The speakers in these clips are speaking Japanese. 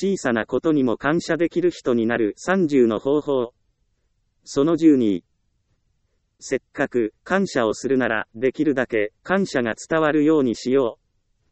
小さなことにも感謝できる人になる30の方法。その12。せっかく感謝をするなら、できるだけ感謝が伝わるようにしよう。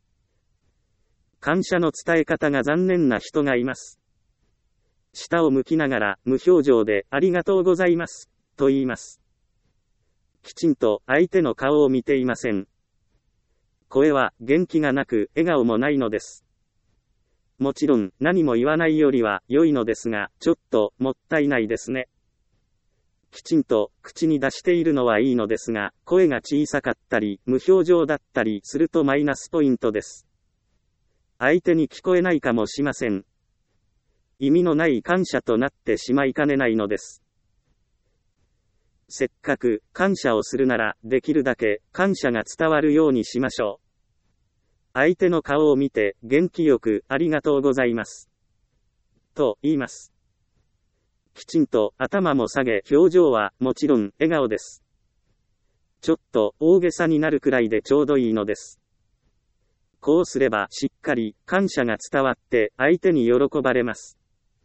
感謝の伝え方が残念な人がいます。下を向きながら無表情でありがとうございますと言います。きちんと相手の顔を見ていません。声は元気がなく笑顔もないのです。もちろん何も言わないよりは良いのですが、ちょっともったいないですね。きちんと口に出しているのはいいのですが、声が小さかったり無表情だったりするとマイナスポイントです。相手に聞こえないかもしません。意味のない感謝となってしまいかねないのです。せっかく感謝をするなら、できるだけ感謝が伝わるようにしましょう。相手の顔を見て元気よくありがとうございますと言います。きちんと頭も下げ、表情はもちろん笑顔です。ちょっと大げさになるくらいでちょうどいいのです。こうすればしっかり感謝が伝わって相手に喜ばれます。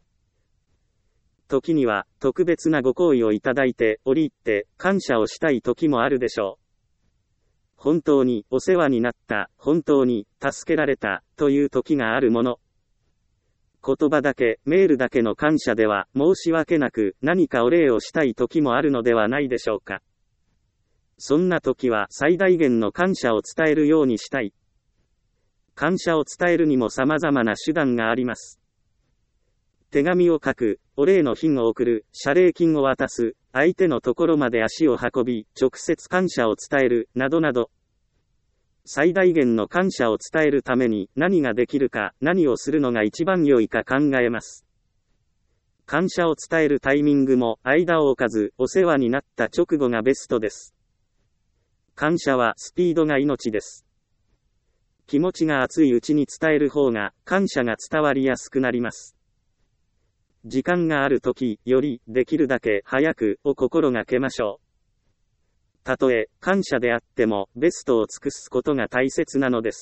時には特別なご好意をいただいて折り入って感謝をしたい時もあるでしょう。本当にお世話になった、本当に助けられたという時があるもの。言葉だけ、メールだけの感謝では申し訳なく、何かお礼をしたい時もあるのではないでしょうか。そんな時は最大限の感謝を伝えるようにしたい。感謝を伝えるにも様々な手段があります。手紙を書く、お礼の品を送る、謝礼金を渡す、相手のところまで足を運び、直接感謝を伝える、などなど。最大限の感謝を伝えるために何ができるか、何をするのが一番良いか考えます。感謝を伝えるタイミングも間を置かず、お世話になった直後がベストです。感謝はスピードが命です。気持ちが熱いうちに伝える方が感謝が伝わりやすくなります。時間があるときよりできるだけ早くを心がけましょう。たとえ感謝であってもベストを尽くすことが大切なのです。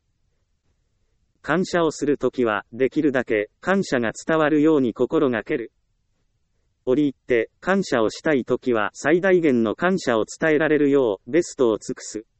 感謝をするときはできるだけ感謝が伝わるように心がける。折り入って感謝をしたいときは最大限の感謝を伝えられるようベストを尽くす。